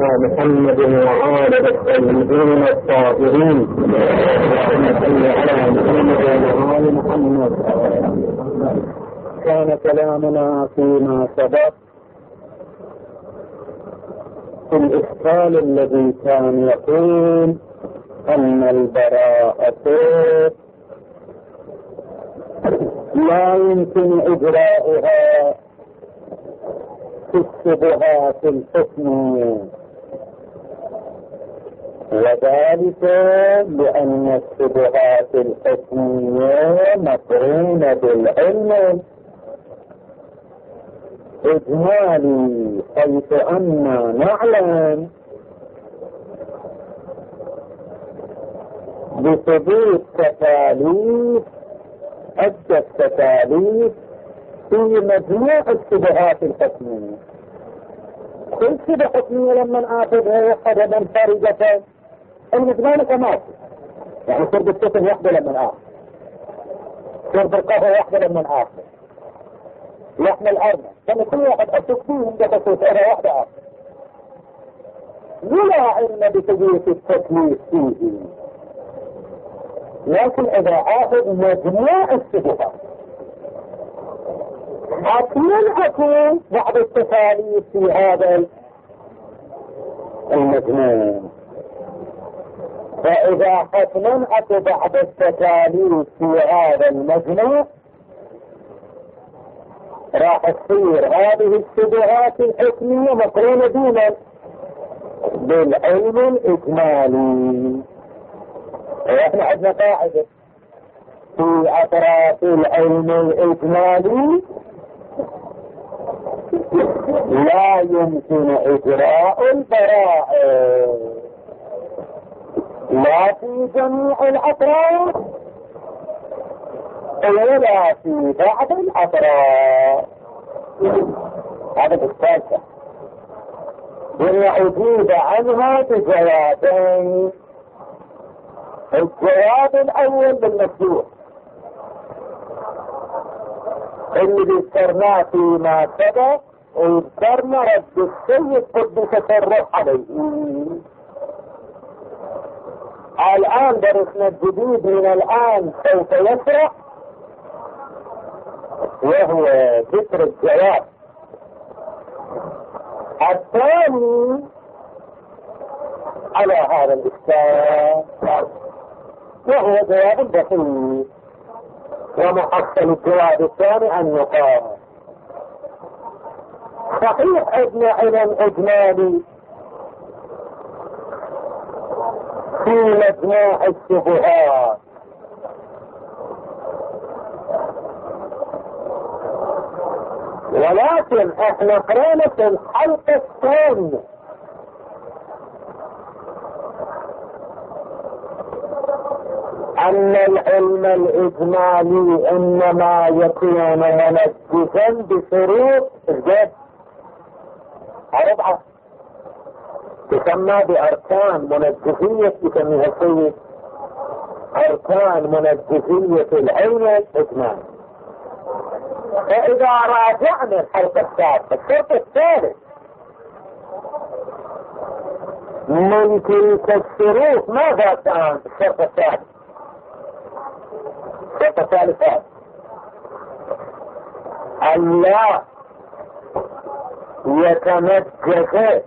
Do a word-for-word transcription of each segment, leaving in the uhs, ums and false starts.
محمد وآله الطيبين الطاهرين اللهم صل على محمد وآل محمد. كان كلامنا فيما سبق في الإشكال الذي كان يقول أن البراءة لا يمكن إجراؤها في الشبهات الحكمية، وذلك لأن الشبهات الحكمية مقرونة بالعلم إجمالي، حيث أننا نعلم بثبوت تكاليف عدة تكاليف في مجموع الشبهات الحكمية. كل شبهة حكمية لما آخذها وحدة منفردة المجمال كماثل، يعني شرب السكن واحدة لما آخذ، شرب القهوة واحدة لما آخذ، لحم الأرنب، لما كل واحد أشك فيهم بخصوص أنا واحدة آخذ، ولا علم بثبوت التكليف فيه. لكن إذا آخذ مجموع الشبهات حتما أكون بعض التكاليف في هذا المجموع، فإذا حتما أكون بعض التكاليف في هذا المجموع راح تصير هذه الشبهات الحكمية مقرونة دونا بالعلم الإجمالي. وإحنا عندنا قاعدة في أطراف العلم الإجمالي لا يمكن إجراء البراءة لا في جميع الأطراف ولا في بعض الأطراف. هذا بالثالثة ونعجيب عنها بجوابين. الجواب الأول بالمفتوح اللي ذكرناه فيما سبق، وذكرنا رد السيد قدس سره عليه. الآن درسنا الجديد من الآن سوف يشرح، وهو ذكر الجواب الثاني على هذا الإشكال، وهو جواب بسيط. ومحصل الجواب الثاني أن يقال صحيح ابن علم إجمالي في مجموع الشبهات، ولكن احنا قرأنا في الحلقة الثانية أن العلم الإجمالي إنما يكون منجزا بشروط الجد أربعة تسمى بأركان منجزية، يسميها السيد أركان منجزية العلم الإجمالي. فإذا راجعنا الحلقة الثالثة الشرط الثالث من تلك الشروط ماذا كان الشرط الثالث؟ الشرط الثالث أن لا يتمجز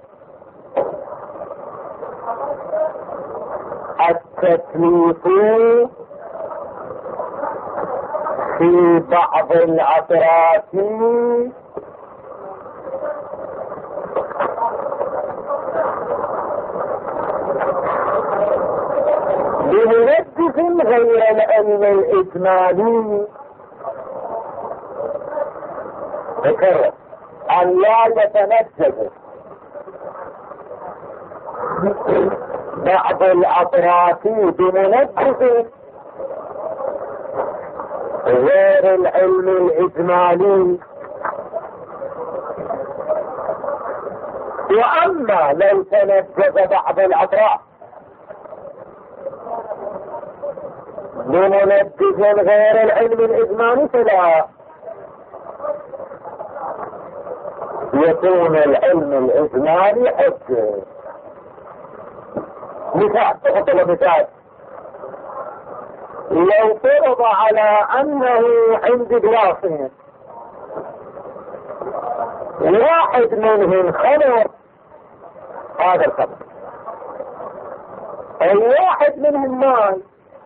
التكليف في بعض الأطراف بمنجز غير العلم الإجمالي. ذكر أن لا يتنجز بعض الأطراف بمنجز غير العلم الإجمالي. وأما لو تنجز بعض الأطراف بمنجز غير العلم الإجمالي فلا يكون العلم الإجمالي حجة. مثال تحط له مثال. لو فرض على انه عند جلاسين واحد منهم خمر، هذا الخمر، الواحد منهم ماء،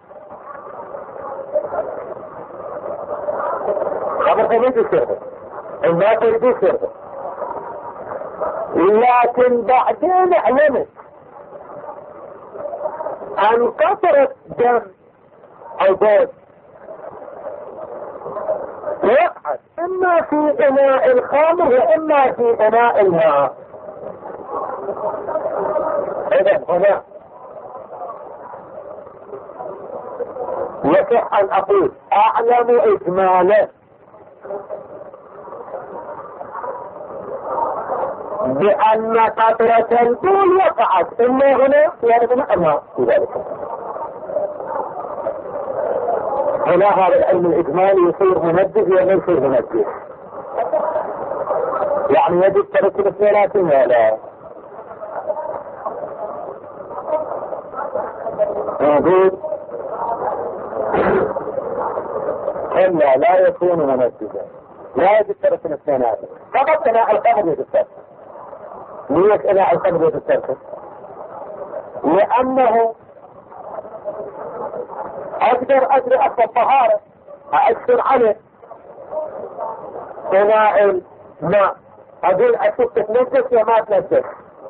خمر تريد الشربة، الماء تريد الشربة، لكن بعدين علمت عن قطرة دم او بول وقعت اما في اناء الخمر واما في اناء الماء. اذا هنا يصح ان اقول اعلم اجمالا بان قطرة البول وقعت اما هنا ولا هنا في ذلك. هنا هذا العلم الاجمالي يصير منجز ولا يصير منجز؟ يعني يجب ترك الاثنينات ولا موجود؟ الا لا يكون منجزا، لا يجب ترك الاثنينات، فقط اناء الخمر يجب ترك. ليش اناء الخمر يجب ترك؟ لانه اقدر ادري اصل الطهارة اأثر عليه اناء الماء، اقول اشوف تتنجس يا ما تنجس،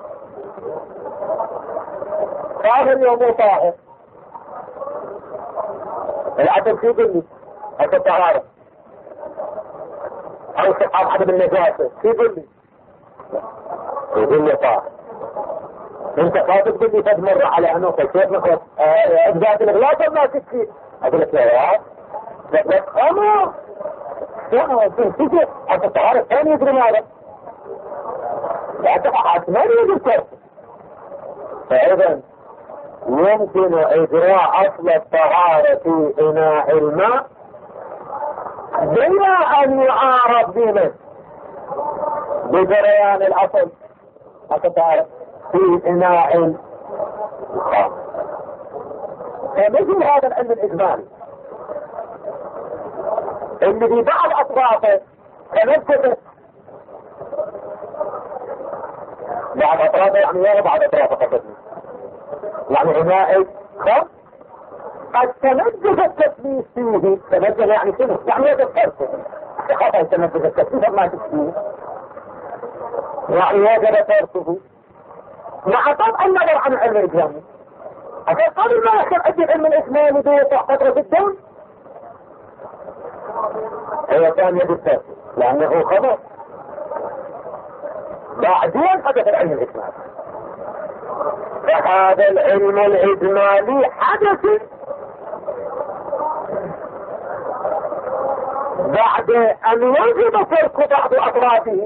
طاهر يا مو طاهر. العدم في يقول لي اصل الطهارة او صحاب عدم النجاسة يقول لي يقول لي طاهر. انت خاطب تقول لي تدمر على انه كيف نخرج اجزاء الاغلاط ما تكفي، اقول لك يا واد لك اما شنو تنسيك حتى الطهارة الثانية يدري ماذا اعتقد ما يجب ترك. فاذا يمكن اجراء اصل الطهارة في اناء الماء بلا ان يعارض به بجريان الاصل الطهارة في اناء الخمر. فمثل هذا العلم الاجمالي اللي في بعض اطرافه تنفذت بعض اطرافه، يعني ايه بعض اطرافه قصدني؟ يعني اناء الخمر قد تنجز التثبيت فيه. تنجز يعني شنو؟ يعني يجب تركه، خطأ تنجز التثبيت ما تكفيه، يعني يجب تركه مع طبع النظر عن العلم الإجمالي. عشان قبل ما يحصل عندي العلم الإجمالي بيوضع قطرة الدم هو كان يجب تركه لأنه خبر، بعدين حدث العلم الإجمالي. فهذا العلم الإجمالي حدث بعد أن يجب ترك بعض أطرافه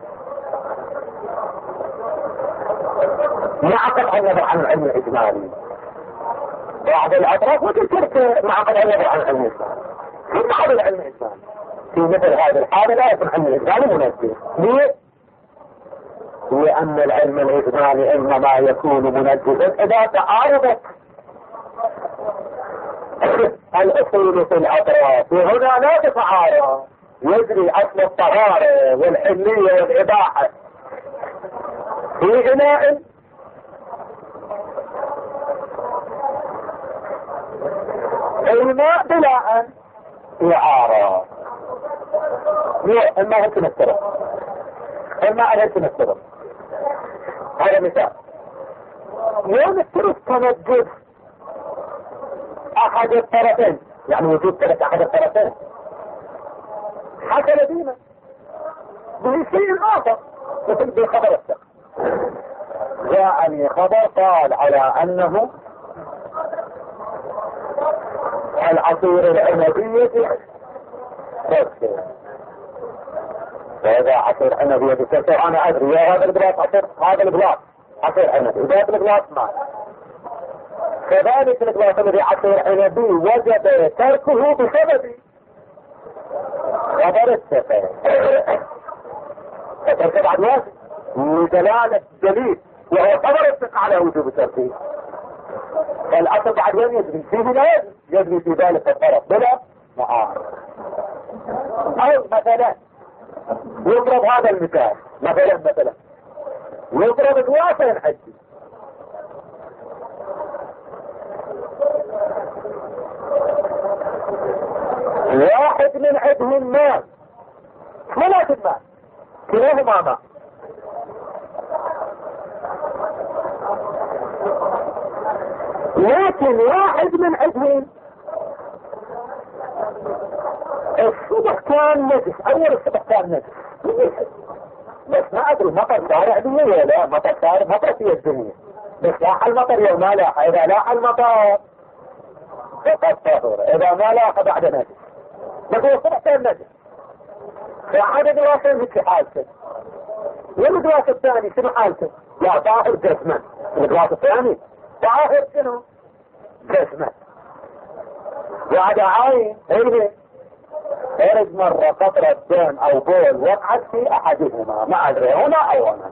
مع قطع النظر عن العلم الإجمالي. بعض الأطراف وتترك مع قطع النظر عن العلم الإجمالي. في بعض العلم الإجمالي في مثل هذه الحالة لا يكون علم الإجمالي منجز. ليه؟ لأن العلم الإجمالي إنما يكون منجزا إذا تعارضت الأصول في الأطراف، وهنا لا تتعارض، يجري أصل الطهارة والحلية والإباحة في إناء الماء بلا أن يعارض. الماء هل تنسره الماء هل تنسره هذا مثال. يوم الترك تنجز أحد الطرفين، يعني وجود ترك أحد الطرفين حصل بينا بشيء آخر مثل بخبر الثقة. جاءني خبر قال على أنه العصير العنبية تكسر، فإذا عصير عنبية تكسر أنا أدري يا هذا البلاط عصير، هذا البلاط عصير عنبي، وذاك البلاط ماء، كذلك البلاط الذي عصير عنبي وجب تركه بسبب خبر الثقة. فترك بعد واجب لدلالة دليل وهو خبر الثقة على وجوب تركه. الأصل بعد وين يجري؟ في بلاد يجري في ذلك الطرف بلا معارض. أو مثلا يضرب هذا المثال، مثلا مثلا يضرب دواسة ينحجي، واحد من عندهم ماء ثلاث الماء كلاهما ماء، لكن واحد من عندهم الصبح كان نجس، اول الصبح كان نجس، بس ما ادري مطر شارع دنيا ولا لا، مطر شارع مطر في الدنيا، بس لاح المطر يوم ما لاح، اذا لاح المطر فقط طهور، اذا ما لاح بعد نجس، بس هو الصبح كان نجس. فعاد دواسة مثل حالته، والدواسة الثاني شنو حالته؟ لا طاهر جسما، الدواسة الثاني طاهر شنو؟ جسما. وعد عاين هيك خرج مرة قطرة دم او بول وقعت في احدهما، ما ادري هنا او هنا.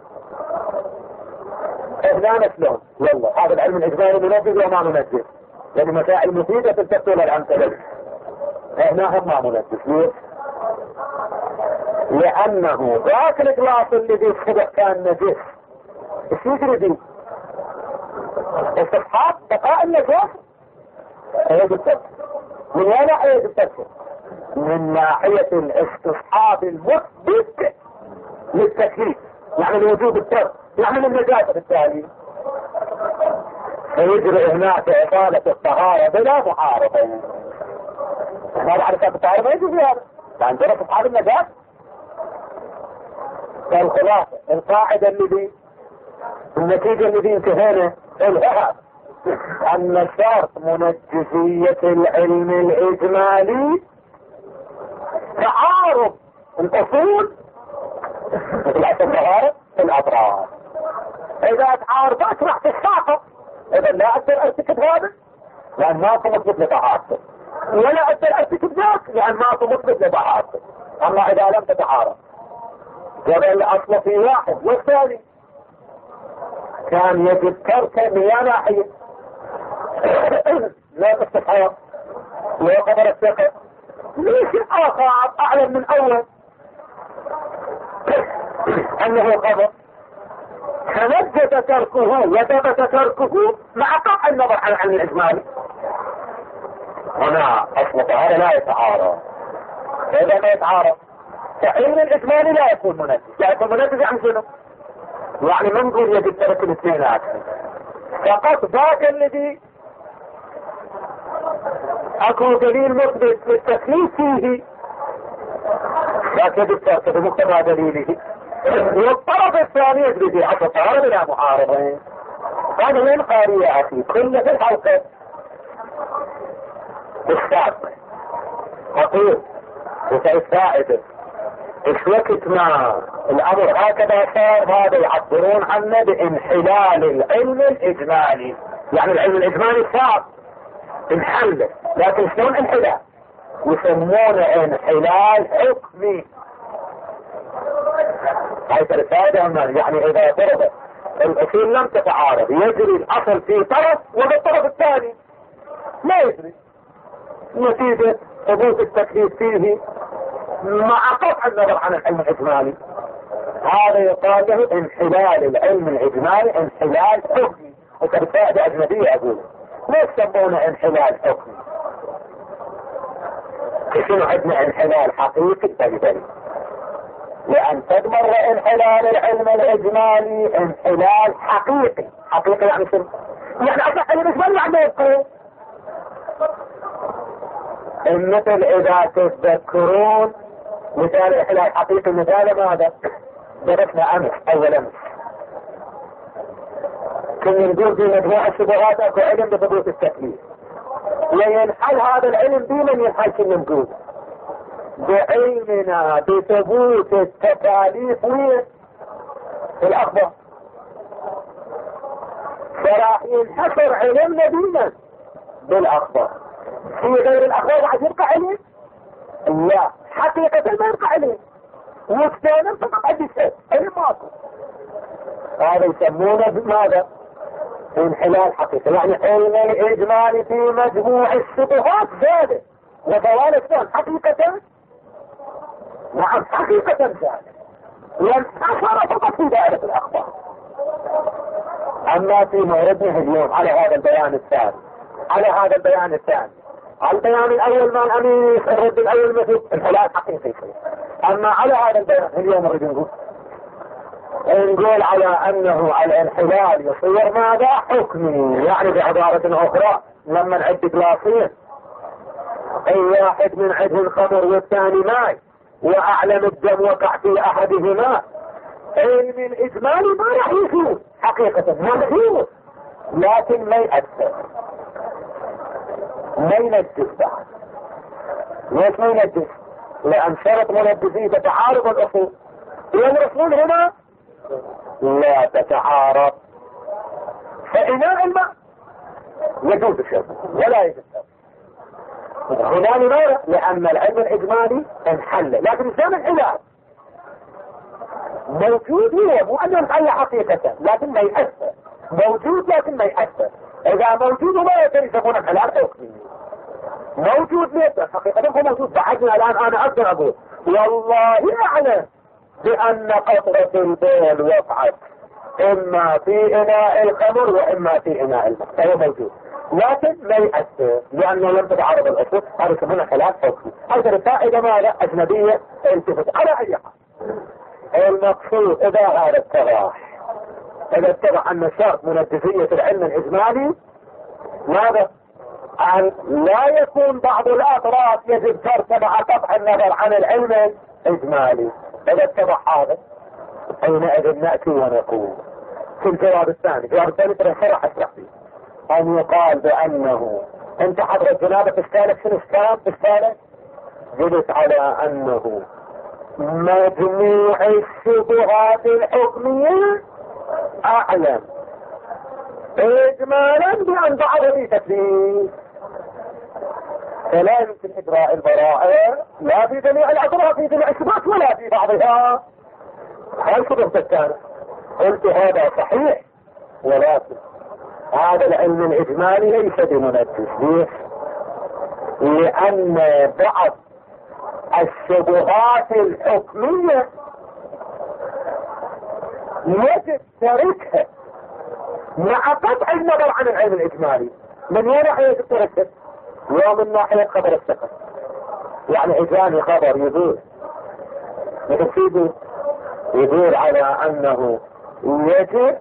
اذن شلون؟ والله هذا العلم الاجمالي منجز وما منجز، لان مسائل مفيدة تلتفتوا للامثلة. هنا هم ما منجز. ليش؟ لانه ذاك الجلاس اللي في الصبح كان نجس، ايش يجري دي؟ استصحاب بقاء النجاسة. عيد التفسير من وين عيد التفسير؟ من ناحية الاستصحاب المثبت للتكليف، يعني لوجوب الترك، يعني للنجاسة بالتالي. فيجري هناك إطالة الطهارة بلا معارضة. هذا على سبب الطهارة ما يجوز هذا، لأن ترى استصحاب النجاسة. فالخلاصة القاعدة اللي دي النتيجة اللي دي انتهينا الهها أن شرط منجزية العلم الإجمالي تعارض الأصول مثل الطهارة في الأطراف. إذا تعارضت راح تتساقط، إذا لا أقدر أرتكب هذا لأن ما مثبت لطهارته، ولا أقدر أرتكب ذاك لأن ما مثبت لطهارته. أما إذا لم تتعارض جبل الأصل في واحد والثاني كان يجب تركه من ناحية لا تستحق لا قدر الثقة. ليش الآخر أعلم من أول أنه قدر تنجد تركه وثبت تركه مع قطع النظر عن العلم الإجمالي. هنا أصل هذا لا يتعارض. إذا ما يتعارض فعلم الإجمالي لا يكون منجز، لا يكون منجز عن شنو؟ يعني ما نقول يجب ترك الاثنينات، فقط ذاك الذي اكو دليل مثبت للتكليف فيه ذاك يجب تركه بمقتضى دليله، والطرف الثاني يجري في حق الطهارة بلا معارضة. هذا من قارئ يا اخي كل في الحلقة السابق اقول وسيساعدك ايش وقت ما الامر هكذا صار هذا يعبرون عنه بانحلال العلم الاجمالي، يعني العلم الاجمالي صار انحل، لكن شلون انحلال؟ يسمونه انحلال حكمي. هاي الفائدة يعني اذا فرض الاصول لم تتعارض يجري الاصل في طرف وبالطرف الثاني لا يجري، نتيجة ثبوت التكليف فيه مع قطع النظر عن العلم الاجمالي. هذا يقال له انحلال العلم الاجمالي انحلال حكمي، وكالفائدة اجنبية اقول ليش سمونه انحلال حكمي؟ شنو عندنا انحلال حقيقي بيبني؟ لان تدمر انحلال العلم الاجمالي انحلال حقيقي. حقيقي يعني شنو؟ يعني اصلا العلم الاجمالي يعني يبقى مثل اذا تتذكرون مثال احلال حقيقي. مثال ماذا درسنا امس اول امس كنا نقول في مجموعة الشبهات اكو علم بثبوت التكليف، وينحل هذا العلم بمن ينحل كنا نقول بعلمنا بثبوت التكاليف وين في الاخبار، فراح ينحصر علمنا بمن بالاخبار. في غير الاخبار بعد يبقى علم؟ لا، حقيقة ما يبقى علم، والثاني فقط عندي شيء علم ماكو. هذا يسمونه بماذا؟ انحلال حقيقي، يعني علم الإجمال في مجموع الشبهات زاد وزوال الشبهات حقيقة. نعم حقيقة زاد، ينحصر فقط في دائرة الأخبار. أما في موردنا اليوم على هذا البيان الثاني، على هذا البيان الثاني على البيان الأول مع الأمير الرد الأول مثل انحلال حقيقي. أما على هذا البيان اليوم نريد نقول نقول على أنه الانحلال يصير ماذا؟ حكمي، يعني بعبارة أخرى لما نعد جلاسين أي واحد من عده الخمر والثاني ماء وأعلم الدم وقع في أحدهما، علم الإجمال ما راح يفوت حقيقة، ما يفوت لكن ما يأثر، ما ينجس بعد. ليش ما ينجس؟ لأن شرط منجزي تتعارض الأصول، والرسول هنا لا تتعارض. فإناء الماء يجوز الشرب ولا يجوز الشرب هنا لماذا؟ لأن العلم الإجمالي انحل، لكن الإسلام انحلال موجود، هو مو أنه انحل حقيقة لكن ما يأثر، موجود لكن ما يأثر. إذا موجود وما يقدر يسمونه انحلال حكمي، موجود ليس حقيقة هو موجود. بعدنا الآن أنا أقدر أقول والله أعلم بأن قطرة البول وقعت إما في إناء الخمر وإما في إناء الماء، فهو موجود لكن ما يأثر لأنه لم تتعارض الأصول. هذا يسمونه خلاف حكمي. هذا الفائدة ماذا؟ أجنبية التفت على أي حال. المقصود إذا هذا اتضح، إذا اتضح أن شرط منجزية العلم الإجمالي ماذا؟ أن لا يكون بعض الأطراف يجب ترك مع قطع النظر عن العلم الإجمالي. إذا اتضح هذا حينئذ نأتي ونقول في الجواب الثاني، الجواب الثاني ترى شرح اشرح فيه، أن يقال بأنه أنت حضرة جنابة اشكالك شنو اشكال اشكالك؟ جلس على أنه مجموع الشبهات الحكمية أعلم إجمالا بأن بعض في تكليف، فلا يمكن إجراء البراءة لا في جميع الأطراف في جميع الشبهات ولا في بعضها. هل شبهة الثانية؟ قلت هذا صحيح، ولكن هذا العلم الإجمالي ليس بمنجس. ليش؟ لأن بعض الشبهات الحكمية يجب تركها مع قطع النظر عن العلم الإجمالي. من وين ناحية يجب تركها؟ ومن ناحية خبر الثقة، يعني إجاني خبر يدور يدور يدور على أنه يجب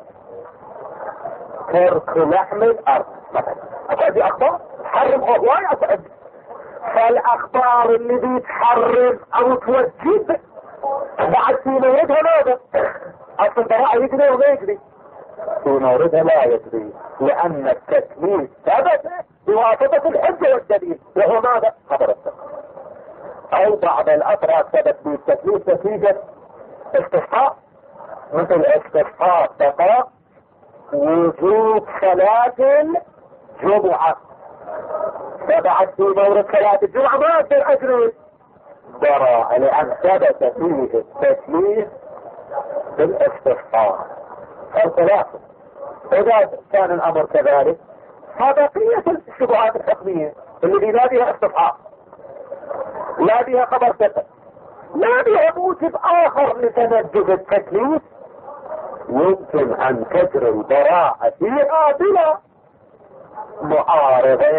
ترك لحم الأرض مثلا. أتعدي أخبار تحرم أهواي أتعدي، فالأخبار اللي بيتحرم أو توجد بعد في موردها ماذا؟ أصل براءة يجري وما يجري في موردها لا يجري، لأن التكليف ثبت بواسطة الحجة والدليل وهو ماذا؟ خبر الثقة. أو بعض الأطراف ثبت بالتكليف نتيجة استصحاب، مثل استصحاب بقاء وجود صلاة الجمعة، فبعد في مورد صلاة الجمعة ما أقدر أجري براءة لأن ثبت فيه التكليف بالاستصحاب. فالخلاصة إذا كان الأمر كذلك فبقية الشبهات الحكمية اللي لا بها استصحاب، لا بها خبر ثقة، لا بها موجب آخر لتنجز التكليف، يمكن أن تجري البراءة فيها بلا معارض.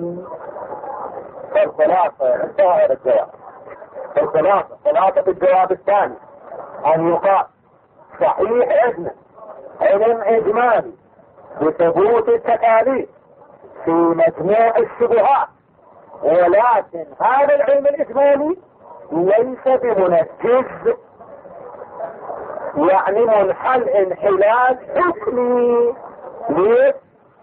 فالخلاصة انتهى الجواب. الخلاصة خلاصة الجواب الثاني أن يقال صحيح عندنا علم إجمالي بثبوت التكاليف في مجموع الشبهات، ولكن هذا العلم الإجمالي ليس بمنجز، يعني منحل انحلال حكمي. ليش؟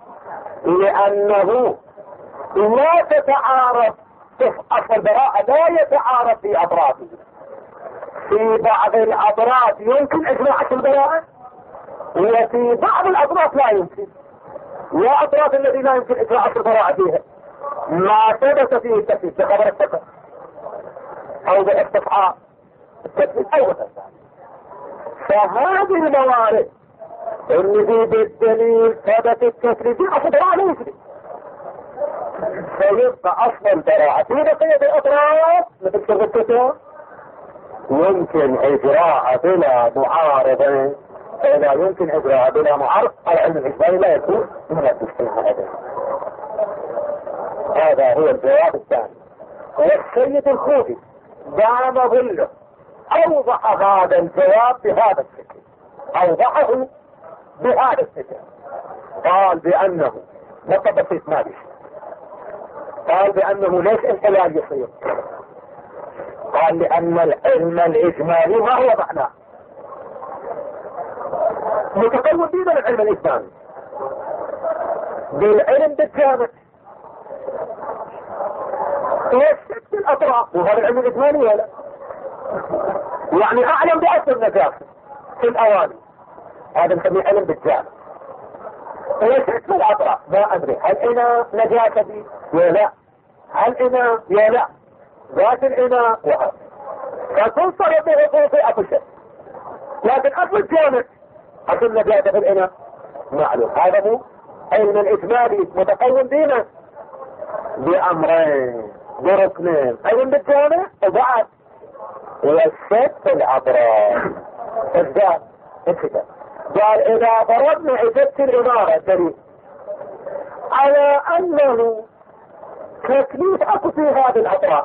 لأنه لا تتعارض أصل البراءة، لا يتعارض في أطرافه. في بعض الأطراف يمكن إجماع البراءة وفي بعض الأطراف لا يمكن. لا أطراف الذي لا يمكن إجماع البراءة فيها ما ثبت فيه التكليف بخبر الثقة أو باستفعاء التكليف أو غير ذلك. فهذه الموارد اللي دي بالدليل ثبت التكليف أصدراء ليسري فيبقى أصلا براعة في بقية الأطراف مثل شغلتها يمكن إجراء بلا معارضة. فإذا يمكن إجراء بلا معارض العلم الإجمالي لا يكون منافس في هذا. هذا هو الجواب الثاني. والسيد الخوئي دام ظله أوضح هذا الجواب بهذا الشكل، أوضحه بهذا الشكل. قال بأنه نقطة بسيط ما بيش، قال بأنه ليش انحلال يصير؟ قال لأن العلم الإجمالي ما هو معناه متقوم بين العلم الإجمالي بالعلم بالجامع يشتت الأطراف، وهذا العلم الإجمالي ولا يعني أعلم بأصل النجاسة في الأواني، هذا نسميه علم بالجامع. يشتت الأطراف ما أدري هل إنا نجاسة دي يا لا، هل إنا يا لا، ذات الإناء وهذا فتنصر بحقوق أفشل. لكن أصل الجامع أصل نجاسة في الإناء معلوم. هذا هو علم الإجمالي متقوم بينا بأمرين بركنين، علم بالجامع وبعد والشك في الأطراف الذات الكتاب. قال إذا فرضنا عدت الإمارة دليل على أنه تكليف أكو في هذه الأطراف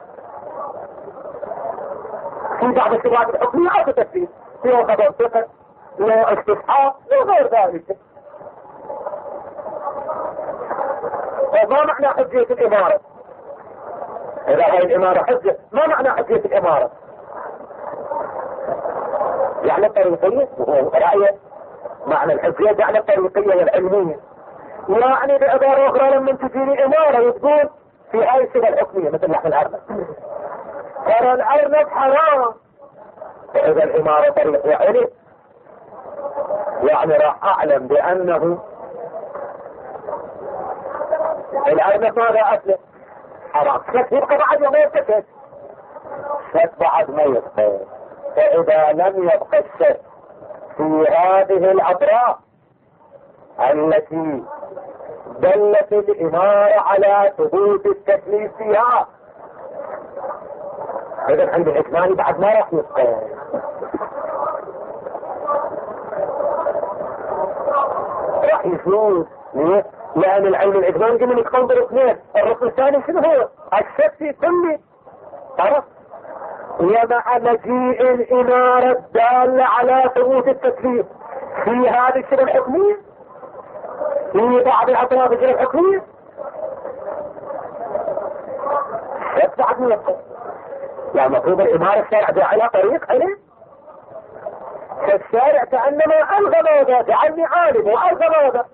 في بعض الصفات الحكمية أكو تكليف فيه خبر ثقة لا استصحاب وغير ذلك. وما معنى حجية الإمارة؟ إذا هاي الإمارة حجة ما معنى حجية الإمارة؟ يعني الطريقية وهو رأيه معنى الحجية يعني الطريقية والعلمية. يعني بعبارة أخرى لما تجيني إمارة وتقول في هاي الصفة الحكمية مثل لحم الأرنب ترى الأرنب حرام، فإذا الإمارة طريق وعلم يعني راح أعلم بأنه الأرنب ماذا أكله حرام، شك يبقى بعد ما يبقى شك بعد ما يبقى. فإذا لم يبقى الشك في هذه الأطراف التي دلت الإمارة على ثبوت التكليف فيها، إذا عند الإجمالي بعد ما راح يبقى. راح يفوز ليه؟ لأن العلم الإجمالي قلنا نتقوم بركنين، الركن الثاني شنو هو؟ الشك في كل طرف ومع مجيء الإمارة الدالة على ثبوت التكليف في هذه الشبه الحكمية في بعض الأطراف الشبه الحكمية يدفع من يبقى. يعني مفروض الإمارة الشارع جعلها طريق علم، فالشارع كأنما ألغى ماذا جعلني عالم وألغى ماذا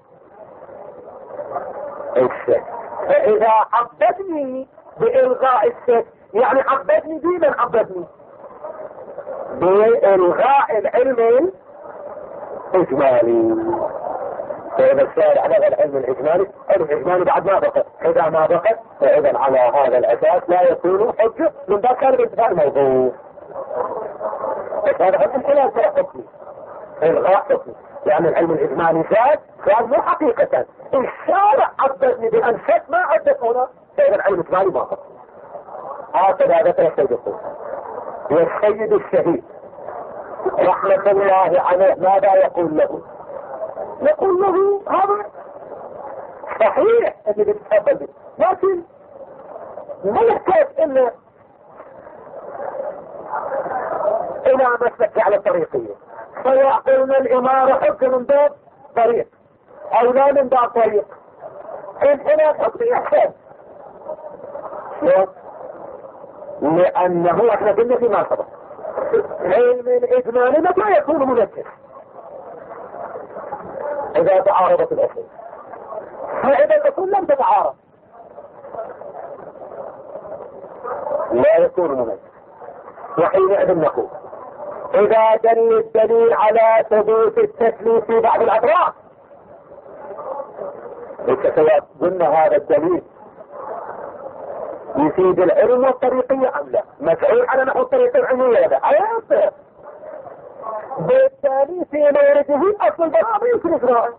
الشك. فإذا عبدني بإلغاء الشك يعني عبدني بمن عبدني بإلغاء العلم الإجمالي. فإذا الشارع لغى العلم الإجمالي العلم الإجمالي بعد ما بقى، إذا ما بقى فإذا على هذا الأساس لا يكون حجة من ذلك كان بانتفاع الموضوع. هذا حكم خلال ترى حكمي إلغاء حكمي، يعني العلم الإجمالي زاد زاد مو حقيقة الشارع عبدني بأن شك ما عدت هنا، فإذا العلم الإجمالي ما بقى. هكذا ذكر السيد الخوئي. والسيد الشهيد رحمة الله عليه ماذا يقول له؟ يقول له هذا صحيح اللي بتتقبل به، لكن ما يحتاج إلا إلى مسلك على الطريقية، فيعطينا الإمارة حكم من باب طريق أو لا من باب طريق. هنا حكم يحتاج لأنه احنا قلنا فيما سبق علم الإجمالي متى يكون منكر؟ إذا تعارضت الأصول، فإذا الأصول لم تتعارض لا يكون منكر. وحينئذ نقول إذا دل الدليل على ثبوت التكليف في بعض الأطراف سواء قلنا هذا الدليل يفيد العلم والطريقية أم لا؟ مسؤول على نحو الطريقة العلمية هذا أيضا وبالتالي في مورده اصل البراءة يمكن اجراءه.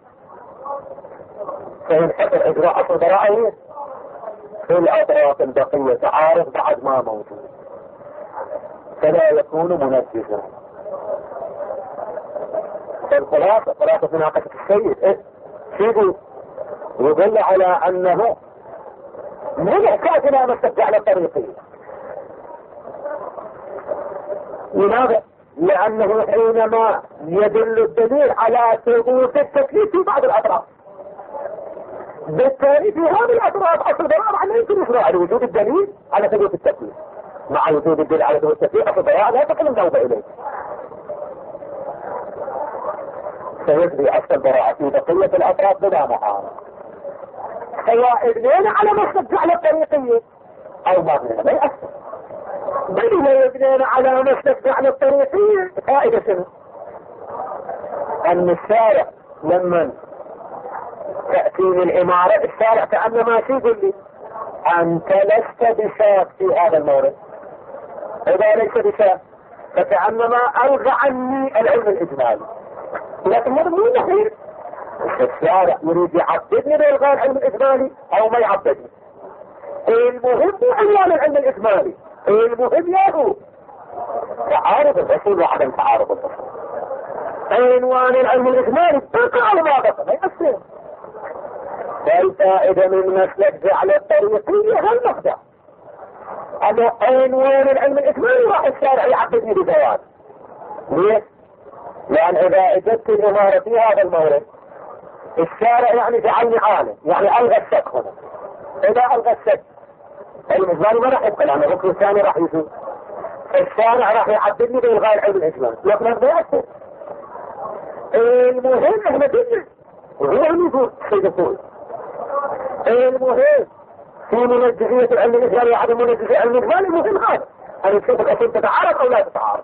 فينحصر اجراء اصل البراءة في الاطراف البقية تعارض بعد ما موجود، فلا يكون منجزا. الخلاصة خلاصة مناقشة السيد ايه شيء يدل على انه من يحتاج الى مسجع على الطريقين. لماذا؟ لانه حينما يدل الدليل على ثبوت التكليف في بعض الاطراف، بالتالي في هذه الاطراف اصل البراءة لا يمكن يشرع على وجود الدليل على ثبوت التكليف. مع وجود الدليل على ثبوت التكليف اصل البراءة لا تقل النوبة اليه، سيجري اصل البراءة في بقية الاطراف بلا معارضة، سواء ابنين على مسجد على الطريقية او ما بنين ما يأثر. بل لا يبنين على مسجد على الطريقية فائدة شنو؟ ان الشارع لما تأتيني العمارة الشارع كأنما شو يقول لي انت لست بشاك في هذا المورد، اذا ليس بشاك فكأنما الغى عني العلم الاجمالي. لكن هذا مو نحير، الشارع يريد يعبدني بإلغاء العلم الاجمالي او ما يعبدني. المهم مو عنوان العلم الاجمالي، المهم ياهو تعارض الاصول وعدم تعارض الاصول. عنوان العلم الاجمالي تقع ما بقى ما يأثر. فالفائدة من مسلك جعل الطريقية هالمخدع، انا عنوان العلم الاجمالي راح الشارع يعبدني بجواز. ليش؟ لان اذا اجدت الامارة في هذا المورد الشارع يعني جعلني عالم، يعني الغى الشك هنا. اذا الغى الشك العلم الاجمالي ما راح يبقى، لان الركن الثاني راح يزول، الشارع راح يعبدني بالغاء العلم الاجمالي. لكن هذا يأثر. المهم احنا كلنا وهو اللي يقول سيد يقول المهم في منجزية العلم الاجمالي وعدم منجزية العلم الاجمالي. المهم هذا ان تشوف الاصول تتعارض او لا تتعارض.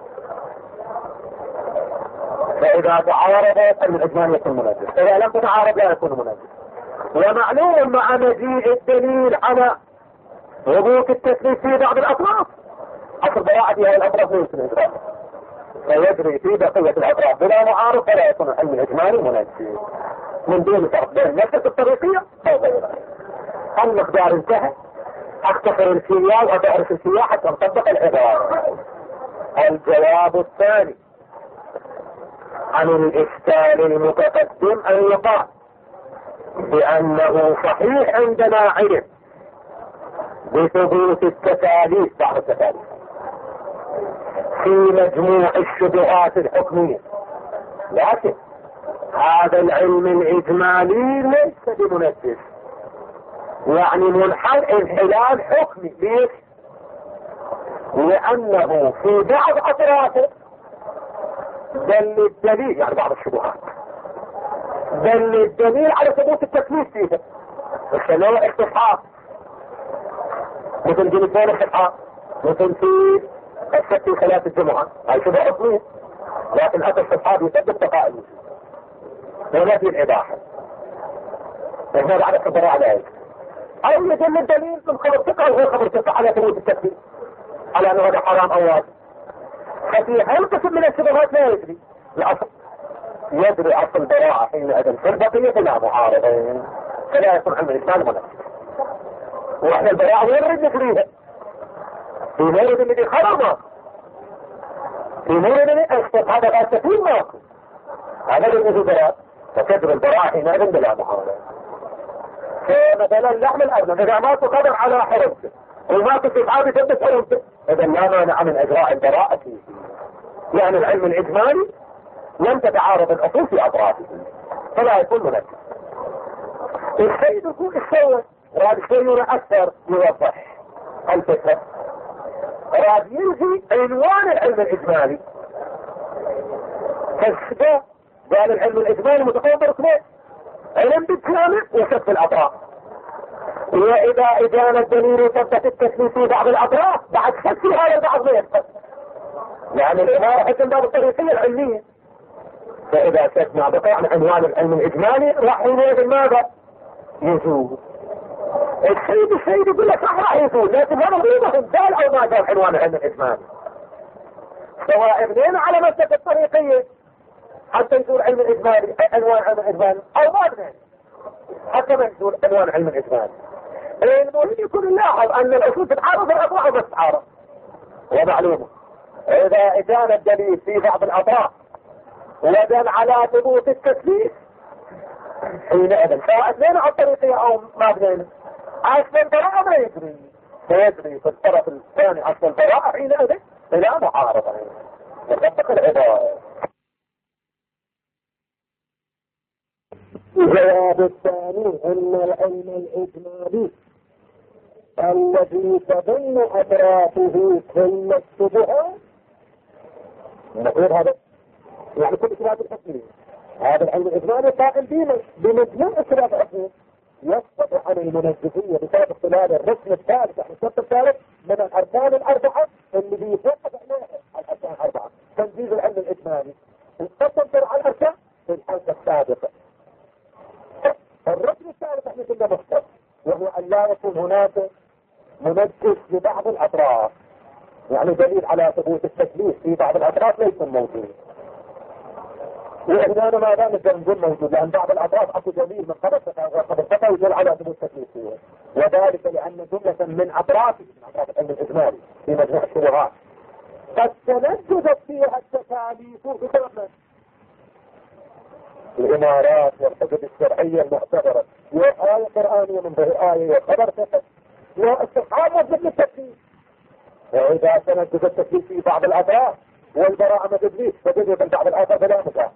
فاذا تعارضت العلم الاجمالي يكون منجز، اذا لم تتعارض لا يكون منجز. ومعلوم مع مجيء الدليل على وجود التكليف في بعض الاطراف اصل براءة في هذه الاطراف يمكن اجراء، فيجري في بقية الاطراف بلا معارض فلا يكون العلم الاجمالي منجز من دون فرق بين نفس الطريقية او غيرها. المقدار انتهى، اختصر السياق وتعرف السياق حتى نطبق العبارة. الجواب الثاني عن الاشكال المتقدم ان يقال بانه صحيح عندنا علم بثبوت التكاليف بعض التكاليف في مجموع الشبهات الحكمية، لكن هذا العلم الاجمالي ليس بمنجز، يعني منحل انحلال حكمي. ليش؟ لانه في بعض اطرافه دل الدليل، يعني بعض الشبهات دل الدليل على ثبوت التكليف فيها، الشنوع استصحاب مثل جلسان الاستصحاب، مثل في الشك في خلاف الجمعة، هاي شبه حكمية، لكن هذا الاستصحاب يثبت بقاء الوجود ونفي الإباحة، وهذا على الخبراء على ذلك. أو يدل الدليل من خبر ثقة أو غير خبر ثقة على ثبوت التكليف، على أنه هذا حرام أو واجب. ففي هالقسم من الشبهات لا يدري الأصل، يدري أصل البراءة حينئذ في البقية بلا معارضين، فلا يكون عند الإسلام منافق. وإحنا البراءة وين نريد نجريها؟ في مورد الذي خبر ماكو، في مورد الذي أسقط هذا الأسفين ماكو، هذا الذي البراءة، فتدري البراءة حينئذ بلا معارضين. فمثلا لحم الأبنى إذا ماكو قدر على حرمته وماكو استفعال يثبت حرمته، إذا لا مانع من إجراء البراءة فيه، يعني العلم الإجمالي لم تتعارض الأصول في أطرافه فلا يكون منجز. السيد يقول السوى راد السيد أكثر يوضح الفكرة، راد يلغي عنوان العلم الإجمالي كالشباب. قال العلم الإجمالي متقوم ركنين، علم بالكامل وشف الأطراف، وإذا إجانا الدليل ثبت التكليف في بعض الأطراف بعد شك في هذا البعض لا يثبت، لأن العبارة حكم باب الطريقية العلمية. فإذا شكنا بقى عن عنوان العلم الإجمالي راح ينزل ماذا؟ يزول. السيد السيد يقول لك صح راح يزول، لكن هذا غيره قال أو ما قال عنوان العلم الإجمالي، سواء ابنين على مسلك الطريقية حتى يزول علم الإجمالي عنوان علم الإجمالي أو ما بنين حتى ما يزول عنوان علم الإجمالي. المهم يكون نلاحظ أن الأصول تتعارض والأفرع بس تتعارض. ومعلومة إذا كان الدليل في بعض الأطراف ودل على ثبوت التكليف حينئذ سواء اثنين على الطريقية أو ما بنين أصل البراءة ما يجري سيجري في الطرف الثاني أصل البراءة حينئذ إلى معارضة يطبق العبارة. الجواب الثاني أن العلم الإجمالي الذي تضمن أطرافه كل الشبهات نقول هذا يعني كل خلاف الحكمية. هذا العلم الإجمالي قائم بمجموع الخلاف الحكمية يسقط عن المنزهية بسبب اختلال الركن الثالث يعني الشرط الثالث من الأركان الأربعة اللي بيتوقف عليها الأركان الأربعة تنجيز العلم الإجمالي وتصدر على الأركان في الحلقة السابقة. الركن الثالث احنا كنا مختص وهو أن لا يكون هناك منجس لبعض الأطراف يعني دليل على ثبوت التكليف في بعض الأطراف ليس موجود. وإحنا ما دام الجنزول موجود لأن بعض الأطراف أكو دليل من قبل فتاة يدل على ثبوت التكليف فيه وذلك لأن جملة من أطراف من أطراف العلم الإجمالي في مجموع الشبهات قد تنجزت فيها التكاليف بسبب الإمارات والحجج الشرعية المعتبرة وآية قرآنية من ظهر آية وخبر فقط واستقامة ضمن التكليف. وإذا تنجز التكليف في بعض الأطراف والبراءة ما تدليس فتجد في بعض الأطراف فلا مساحة.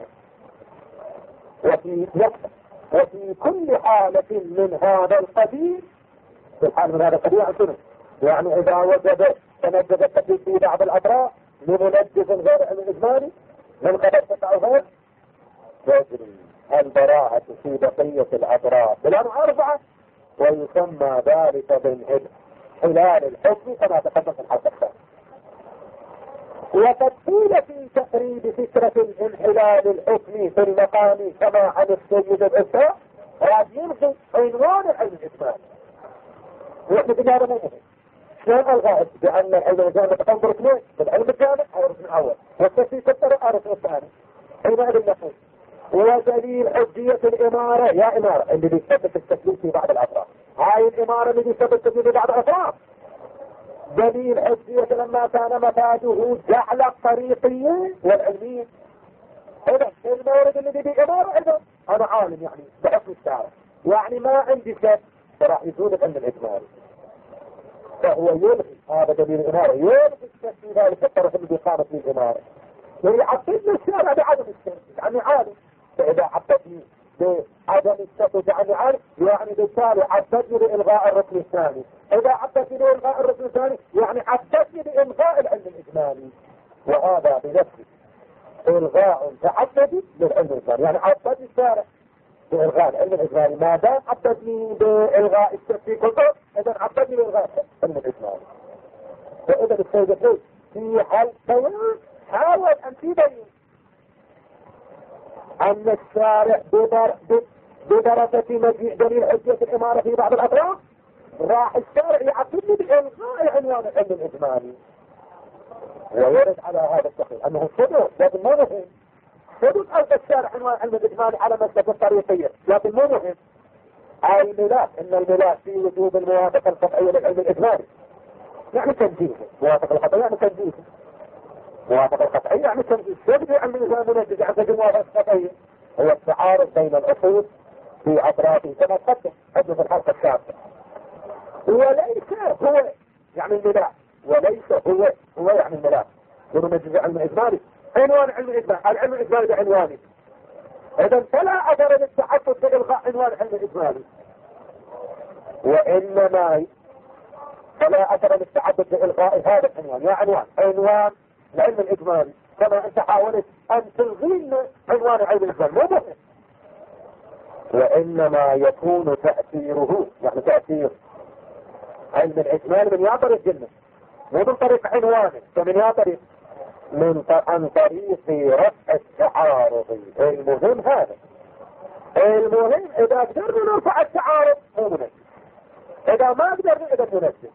وفي وفي كل حالة من هذا القبيل في الحال من هذا القبيل عن يعني إذا وجد تنجز التكليف في بعض الأطراف لمنجز غير الإجمالي من قبل تتعوهات تجري البراءة في بقية الأطراف بلا أربعة ويسمى ذلك بالانحلال الحكم كما تقدم في الحلقة الثانية. وقد قيل في تقريب فكرة الانحلال الحكمي في المقام كما عن السيد الإسراء قد يلغي عنوان العلم الإجمالي. وإحنا بجانب مهم شلون الغائب بأن العلم الإجمالي تنظر اثنين بالعلم الجامع أو الرسم الأول والتفسير الطرق أو الرسم الثاني حينئذ نقول ودليل حجية الإمارة يا إمارة اللي بيثبت التكليف في بعض الأطراف هاي الإمارة اللي بيثبت التكليف في بعض الأطراف دليل حجية لما كان مفاده جعل الطريقية والعلمية هذا المورد اللي بي إمارة إذا أنا عالم يعني بحكم الشارع يعني ما عندي شك راح يزولك عن الإجمالي فهو يلغي هذا دليل الإمارة يلغي الشك في ذلك الطرف اللي بيقامت فيه الإمارة ويعطيني الشارع بعدم الشك يعني عالم فإذا عبدتني بعدم الشك يعني عالم يعني بالتالي عبدتني بإلغاء الركن الثاني إذا عبدتني بإلغاء الركن الثاني يعني عبدتني بإلغاء العلم الإجمالي وهذا بنفسه إلغاء تعبدي للعلم الإجمالي يعني عبدتني الشارع بإلغاء العلم الإجمالي ما دام عبدتني بإلغاء الشك في كل إذا عبدتني بإلغاء العلم الإجمالي. فإذا السيد يقول في حال سواء حاول أن تبين أن الشارع بدرجة مجيء دليل حجية الإمارة في بعض الأطراف راح الشارع يعطيني بإلغاء عنوان العلم الإجمالي ويرد على هذا التقرير أنه صدق لكن مو مهم صدق ألقى الشارع عنوان العلم الإجمالي على مسلك الطريقية لكن مو مهم الملاك إن الملاك في وجوب الموافقة القطعية للعلم الإجمالي يعني تنزيله موافقة القطعية يعني تنزيله موافقة القطعية يعني تنزيل يبدو أن الإنسان منجز عن تجد موافقة القطعية هو التعارض بين الأصول في أطرافه كما تقدم حدث في الحلقة السابقة وليس هو يعني الملاك وليس هو هو يعني الملاك ومنجز علم إجمالي عنوان علم الإجمالي العلم الإجمالي بعنوانه إذا فلا أثر للتعبد بإلغاء عنوان علم الإجمالي وإنما فلا أثر للتعبد بإلغاء هذا العنوان يا عنوان عنوان العلم الإجمالي كما أنت حاولت أن تلغين عنوان علم الإجمالي مو مهم وإنما يكون تأثيره يعني تأثير علم الإجمالي من يا طريق جنة مو من طريق عنوانه فمن يا طريق من عن طريق رفع التعارض المهم هذا المهم إذا قدرنا نرفع التعارض مو منجز إذا ما قدرنا إذا منجز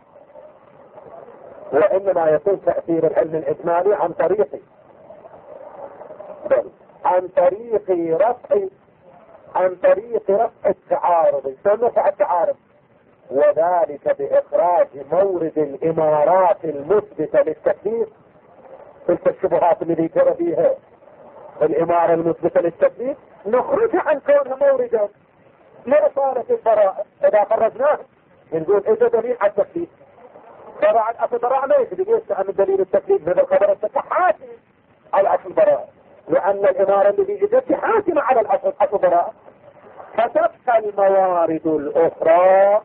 وإنما يكون تأثير العلم الإجمالي عن طريق عن طريق رفع عن طريق رفع التعارض. سنفع التعارض وذلك بإخراج مورد الإمارات المثبتة للتكليف. تلك الشبهات اللي ذكر فيها الإمارة المثبتة للتكليف نخرجها عن كونها موردا لإصالة البراءة. إذا خرجناه نقول إذا دليل على التكليف. طبعا أصل براءة ما يقول أن الدليل التكليف هذا الخبر التحاتم على أصل البراءة، لأن الإمارة اللي جت حاكمة على الأصل أصل براءة. فتبقى الموارد الأخرى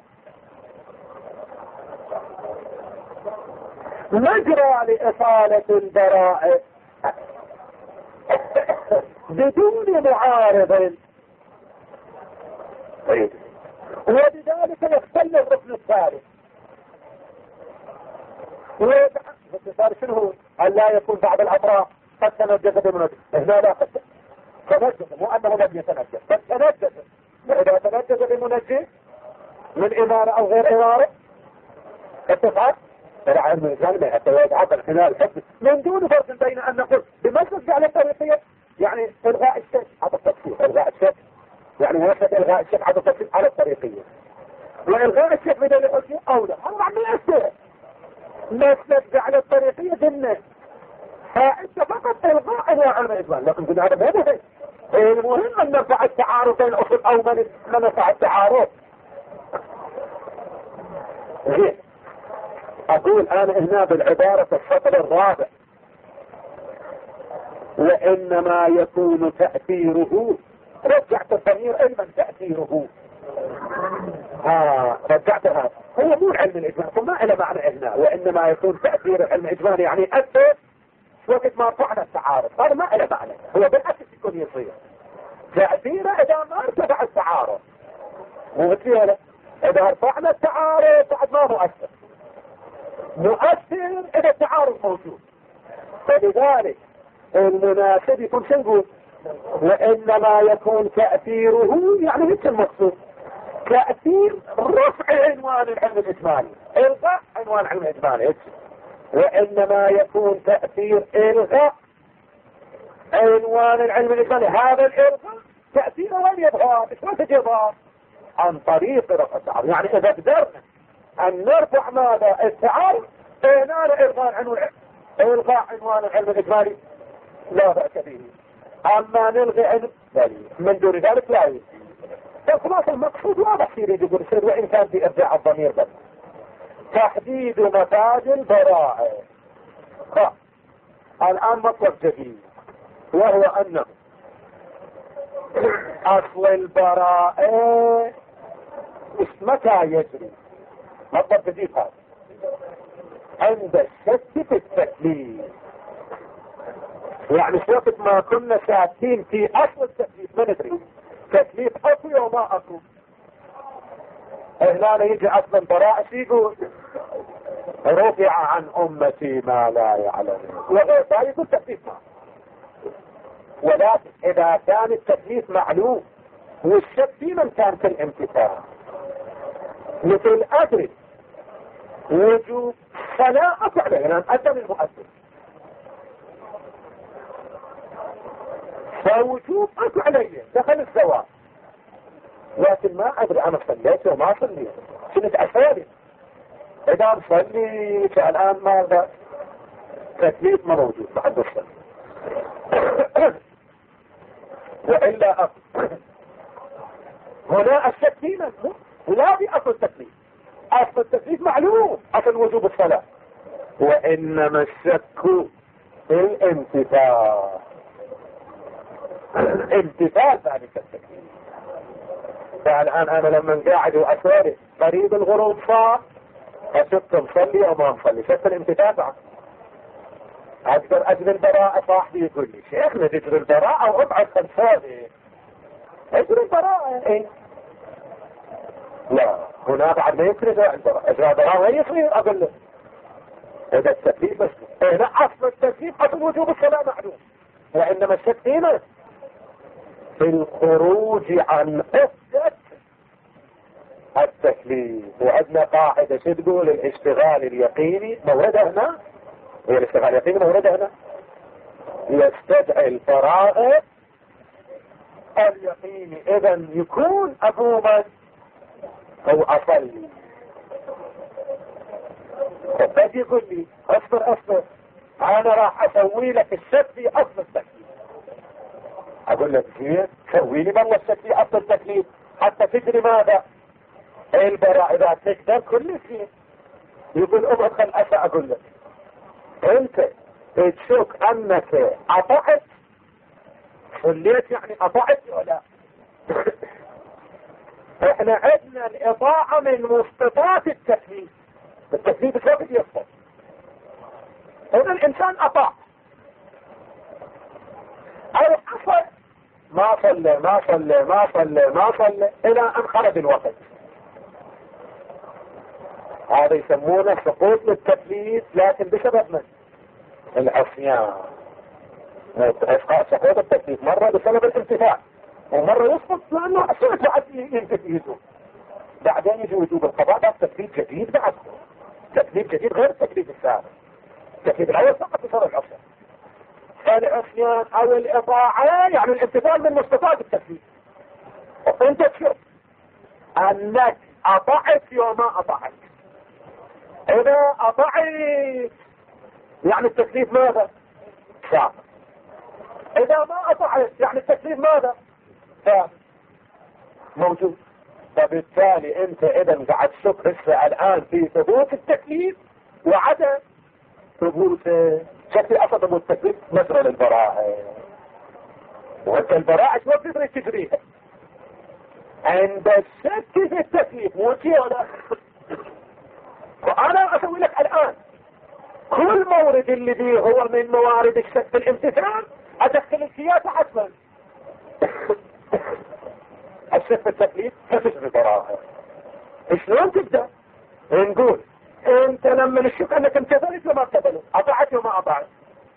مجرى لإصالة البراءة بدون معارض، وبذلك يختل الركن الثالث. باختصار شنو هو؟ أن لا يكون بعض الأطراف قد تنجس بمنجس. هنا لا قد تنجس، مو أنه لم يتنجس، قد تنجس. فإذا تنجس بمنجس من إمارة أو غير إمارة اتفاق ترى علم الإسلام حتى يتعطل خلال الحكم من دون فرق بين أن نقول بمسجد على الطريقية يعني إلغاء الشك على التفسير، إلغاء الشك يعني وصف إلغاء الشك على التفسير على الطريقية، وإلغاء الشك بدل الحجة أولى. هذا عم يأثر مسجد على الطريقية جنة، فأنت فقط إلغاء أنواع الإجمال. لكن قلنا هذا ما هو المهم أن نرفع التعارض بين الأصول أو من نرفع التعارض. غير أقول أنا هنا بالعبارة السطر الرابع وإنما يكون تأثيره، رجعت الضمير أيضا تأثيره، ها رجعتها. هو مو علم الإجمال فما إلى معنى هنا وإنما يكون تأثير علم الإجمال يعني أثر وقت ما رفعنا التعارض. هذا ما إلى معنى، هو بالعكس يكون يصير تأثيره إذا ما ارتفع التعارض. مو مثل إذا رفعنا التعارض بعد ما مؤثر، مؤثر إذا التعارض موجود. فلذلك المناسب يكون شو نقول؟ وإنما يكون تأثيره يعني مثل المقصود تأثير رفع عنوان العلم الإجمالي، إلغاء عنوان العلم الإجمالي. وإنما يكون تأثير إلغاء عنوان العلم الإجمالي. هذا الإلغاء تأثيره وين يظهر؟ إيش ما تجظهر؟ عن طريق رفع التعارض. يعني إذا قدرنا أن نرفع ماذا؟ التعارض نال إلغاء عنوان إلغاء عنوان العلم الإجمالي لا بأس به. أما نلغي علم من دون ذلك لا يجوز. فخلاص المقصود واضح يريد يقول السيد وإن كان بإرجاع الضمير بس. تحديد مفاد البراءة. الآن مطلب جديد وهو أنه أصل البراءة متى يجري؟ مطلب جديد هذا عند الشك في التكليف. يعني في وقت ما كنا شاكين في أصل التكليف ما ندري تكليف أكو أو ما أكو. هنا يجي أصل البراءة شو يقول؟ رفع عن أمتي ما لا يعلمون وغير ذلك يقول تكليف ما. ولكن إذا كان التكليف معلوم والشك في من كان في الامتثال مثل أدري وجوب صلاة فعلا لأن أدم المؤثر فوجوب أكو علي دخل الزواج، لكن ما أدري أنا صليت وما صليت كنت أسالي إذا صلي فالآن ماذا؟ تكليف ما موجود بعد الصلاة وإلا أكو هنا الشك فينا لا بأصل التكليف. أصل التكليف معلوم أصل وجوب الصلاة وإنما الشك في الامتثال امتثال ذلك التكليف. فالآن أنا لما قاعد وأساري قريب الغروب صار أشك مصلي أو ما مصلي شك الامتثال بعد أقدر أجل البراءة. صاحبي يقول لي شيخنا أجل البراءة أو أبعد خلفاني أجل البراءة إيه؟ لا هنا بعد ما يمكن إجراء البراءة. إجراء البراءة وين يصير؟ أقول له إذا التكليف بس هنا أصل التكليف أصل وجوب الصلاة معلوم وإنما الشك فينا في الخروج عن حجة التكليف. وعندنا قاعدة شو تقول؟ الاشتغال اليقيني موردة هنا، هي الاشتغال اليقيني موردة هنا يستدعي البراءة اليقيني اذا يكون اقوما او اصلي. بس يقول لي اصبر اصبر انا راح اسوي لك الشك في اصل التكليف. اقول لك زين سوي لي والله الشك في اصل التكليف حتى تدري ماذا البراء اذا تقدر كل شيء. يقول ابغى خل اسا اقول لك انت تشك انك اطعت صليت يعني اطعت ولا احنا عندنا الاطاعة من مستطاعات التكليف. التكليف شو بدي يفضل هذا الانسان اطاع او حصل ما صلى ما صلى ما صلى ما صلى الى ان خرج الوقت. هذا يسمونه سقوط للتكليف لكن بسبب من؟ العصيان. سقوط التكليف مرة بسبب الانتفاع ومرة يسقط لانه عصيت بعد ينتفيته. بعدين يجي وجوب القضاء بعد تكليف جديد بعد تكليف جديد غير التكليف السابق. التكليف الاول فقط بسبب العصيان. العصيان او الاطاعة يعني الامتثال من مستطاعات التكليف. وانت تشوف انك اطعت يوم ما اطعت. اذا اطعت يعني التكليف ماذا؟ صعب. اذا ما اطعت يعني التكليف ماذا؟ صعب. موجود. فبالتالي انت اذا قاعد تشك هسه الان في ثبوت التكليف وعدم ثبوت شكل اصل ثبوت التكليف مثلا البراءة. وانت البراءة شو بتدري تجريها؟ عند الشك في التكليف مو شيء ولا وانا اسوي لك الان كل مورد اللي فيه هو من موارد الشك في الامتثال ادخل السياسة حتما. الشك في التكليف كيف البراءة شلون تبدأ؟ نقول انت لما نشك انك امتثلت وما امتثلت اطاعت وما اطاعت.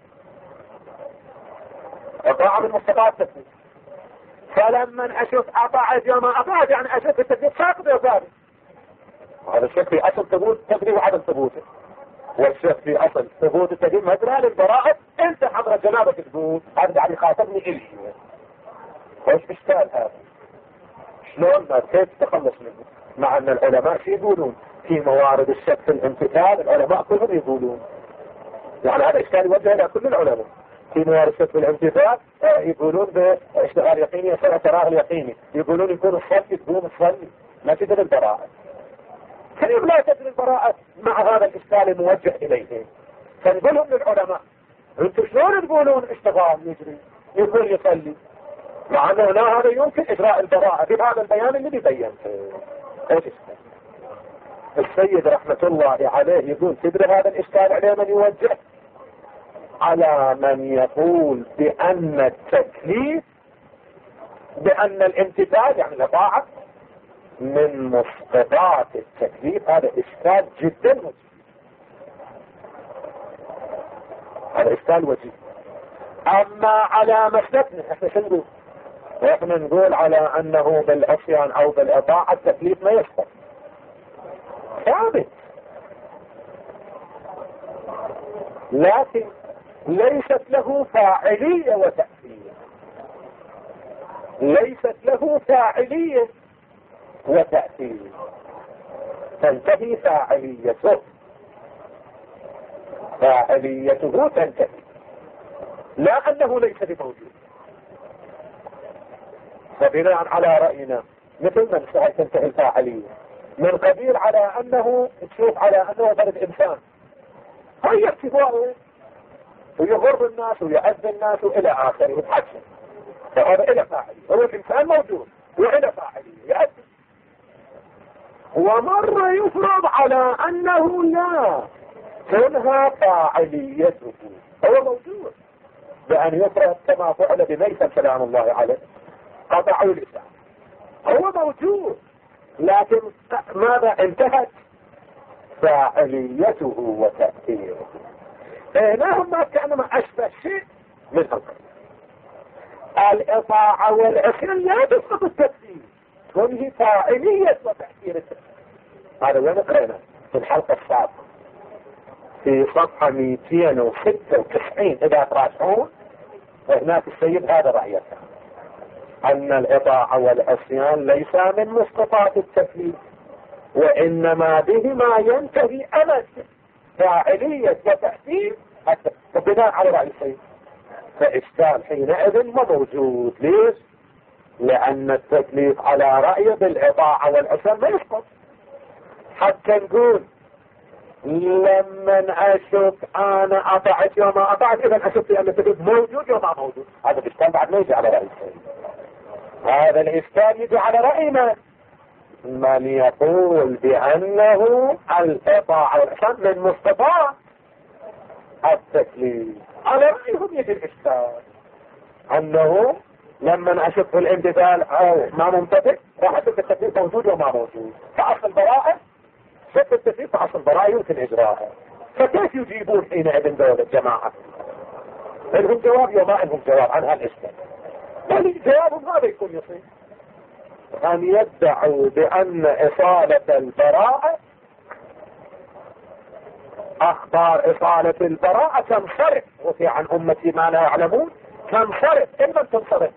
اطاعة من مستطاعات التكليف. فلما اشوف اطاعت وما اطاعت يعني اشوف التكليف ساقط يا ثابت. هذا الشك في اصل ثبوت التكليف وعدم ثبوته. والشك في اصل ثبوت التكليف مثلا للبراءة انت حضرة جنابك تقول هذا يعني خاطبني الي. وش اشكال هذا؟ شلون ما كيف تتخلص منه؟ مع ان العلماء شو يقولون؟ في موارد الشك في الامتثال العلماء كلهم يقولون يعني هذا اشكال يوجه الى كل العلماء. في موارد الشك في الامتثال يقولون باشتغال يقيني يصير تراه اليقيني. يقولون يكون الصلي تقوم تصلي ما تدري البراءة. كيف لا تدري البراءة مع هذا الاشكال الموجه اليه؟ فنقولهم للعلماء انتم شلون تقولون اشتغال يجري يقول يصلي مع انه لا هذا يمكن اجراء البراءة بهذا البيان اللي بينته. ايش اسمه؟ السيد رحمة الله عليه يقول تدري هذا الاشكال عليه من يوجه؟ على من يقول بان التكليف بان الامتثال يعني الاطاعة من مستطاعات التكليف. هذا اشكال جدا وجيه. هذا اشكال وجيه. اما على مسلكنا احنا شو نقول؟ احنا نقول على انه بالعصيان او بالاطاعة التكليف ما يسقط ثابت لكن ليست له فاعلية وتأثير. ليست له فاعلية وتأثير تنتهي فاعليته. فاعليته تنتهي لا انه ليس بموجود. فبناء على رأينا مثل من ساعة تنتهي الفاعلية من قبيل على انه تشوف على انه بلد انسان هاي اعتباره ويغر الناس ويعذب الناس والى اخره ويتحسن. فهذا الى فاعلية. هو الانسان موجود والى فاعلية يعذب. ومرة يفرض على انه لا تنهى فاعليته. هو موجود بان يفرض كما فعل بميثم سلام الله عليه قطعوا لسان. هو موجود لكن ماذا انتهت فاعليته وتأثيره. هناهم ما كان اشبه شيء من القرآن. الاطاعة والعصيان لا تسقط التكليف تنهي فاعلية وتأثير التكليف. هذا وين قرأنا في الحلقة السابقة في صفحة مئتين وستة وتسعين اذا تراجعون هناك السيد هذا رأيه أن الإطاعة والعصيان ليس من مسقطات التكليف، وإنما بهما ينتهي أمد فاعلية وتأثير بناء على رأي السيد. فإشكال حينئذ ما موجود. ليش؟ لأن التكليف على رأي بالإطاعة والعصيان ما يسقط. حتى نقول لما أشك أنا أطعت يوم ما أطعت، إذا أشك أن التكليف موجود يوم ما موجود. هذا الإشكال بعد ما يجي على رأي السيد. هذا الإشكال يجي على رأي من؟ من يقول بأنه الإطاعة والعصيان من مستطاع التكليف. على رأيهم يجي الإشكال أنه لما أشك في الامتثال أو ما ممتثل راح أشك التكليف موجود وما موجود. فأصل براءة شك التكليف، فأصل براءة يمكن إجراءها. فكيف يجيبون حينئذ دولة الجماعة؟ لهم جواب وما لهم جواب عن هالإشكال. يعني جوابهم هذا يكون يصير أن يدعوا بأن إصالة البراءة، أخبار إصالة البراءة تنصرف، وفي عن أمتي ما لا يعلمون، تنصرف إما تنصرف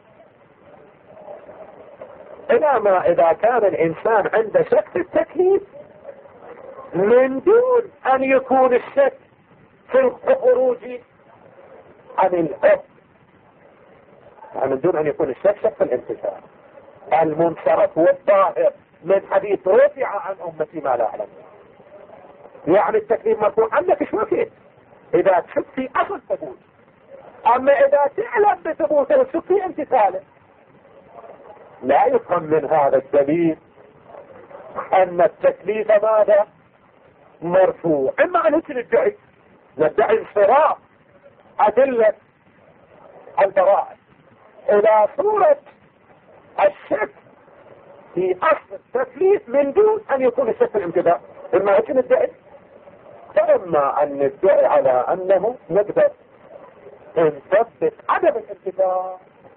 إلى ما إذا كان الإنسان عنده شك في التكليف من دون أن يكون الشك في الخروج عن الحكم، من دون أن يكون الشك شك في الامتثال. المنصرف والظاهر من حديث رفع عن أمتي ما لا يعلمون، يعني التكليف مرفوع عنك شو كيف إذا تشك في أصل ثبوت، أما إذا تعلم بثبوته وتشك في امتثاله. لا يفهم من هذا الدليل أن التكليف ماذا؟ مرفوع. إما أن ندعي ندعي انصراف أدلة البراءة إلى صورة الشك في أصل التكليف من دون أن يكون الشك في الامتداد. إما أن ندعي، فإما أن ندعي على أنه نقدر نثبت عدم الامتداد.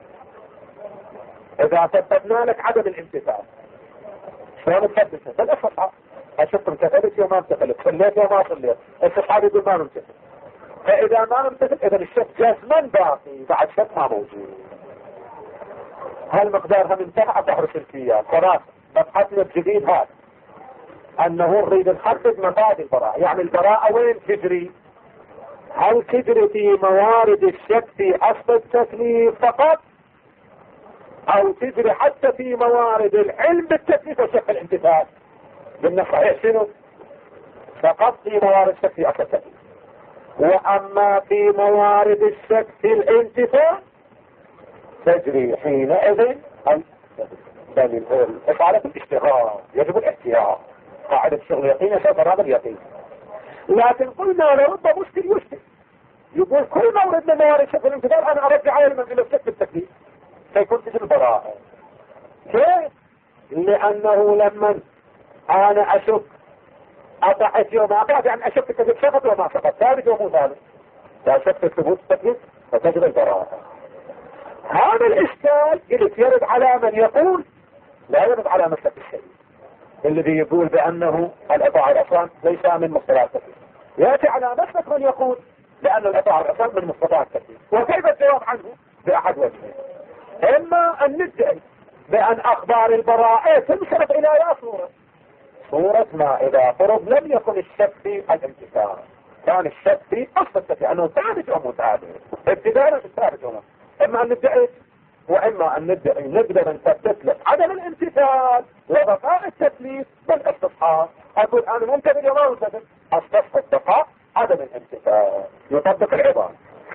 إذا ثبتنا لك عدم الامتداد شلون نثبتها؟ بالأصحاب أشوف امتثلت يوم ما امتثلت، صليت يوم ما صليت، الصحاب يقول ما نمتثل. فإذا ما نمتثل إذا الشك جزما باقي، بعد شك ما موجود. هالمقدار هم انتهى بحر سلكيات. خلاص مبحثنا الجديد هذا أنه نريد نحدد مبادئ البراءة. يعني البراءة وين تجري؟ هل تجري في موارد الشك في أصل التكليف فقط، أو تجري حتى في موارد العلم بالتكليف وشك الامتثال؟ قلنا صحيح شنو؟ فقط في موارد الشك في أصل التكليف. وأما في موارد الشك في الامتثال تجري حينئذ بل إفعالة الاشتغال، يجب الاحتياط. قاعدة الشغل يقين يسافر هذا اليقين. لكن قلنا لرب مشكل يشكل يقول كل ما وردنا موارد الشك في الامتثال أنا أرجع على المنزل الشك في التكليف فيكون تجري البراءة. كيف؟ لأنه لما أنا أشك أطعت يوم أطعت يعني أشك التكليف سقط وما سقط، ثابت ومو ثابت. لا شك في ثبوت التكليف فتجري البراءة. هذا الإشكال قلت يرد على من يقول لا يرد على مسلك الشيء الذي يقول بأنه الإطاعة والعصيان ليس من مصطلحات التكليف، يأتي على مسلك من يقول بأن الإطاعة والعصيان من مصطلحات التكليف. وكيف الجواب عنه؟ بأحد وجهين. إما أن ندعي بأن أخبار البراءة تنصرف إلى يا صورة صورة ما إذا فرض لم يكن الشك في الامتثال، كان الشك في أصل التكليف أنه ثابت أو متعادل ابتداء ثابت أو إما أن ندعي وإما أن ندعي نقدر نثبت لك عدم الامتثال وبقاء التكليف بالاستصحاب. أقول أنا ممتثل وما ممتثل، استصحب بقاء عدم الامتثال، يطبق العبارة.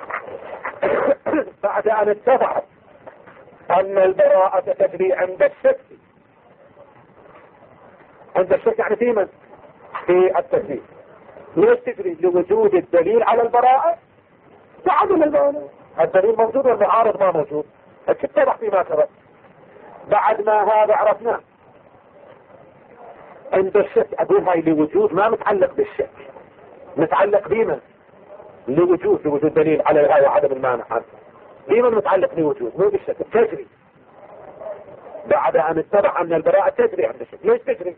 بعد أن اتضحت أن البراءة تجري عند الشك، عند الشك يعني في من؟ في التكليف. ليش تجري؟ لوجود الدليل على البراءة وعدم المانع. الدليل موجود والمعارض ما موجود، اتضح فيما سبق. بعد ما هذا عرفناه عند الشك أقول هاي لوجود ما متعلق بالشك، متعلق بمن؟ لوجود لوجود دليل على هاي وعدم المانع. بمن متعلق لوجود؟ مو بالشك، تجري بعد أن اتضح أن البراءة تجري عند الشك. ليش تجري؟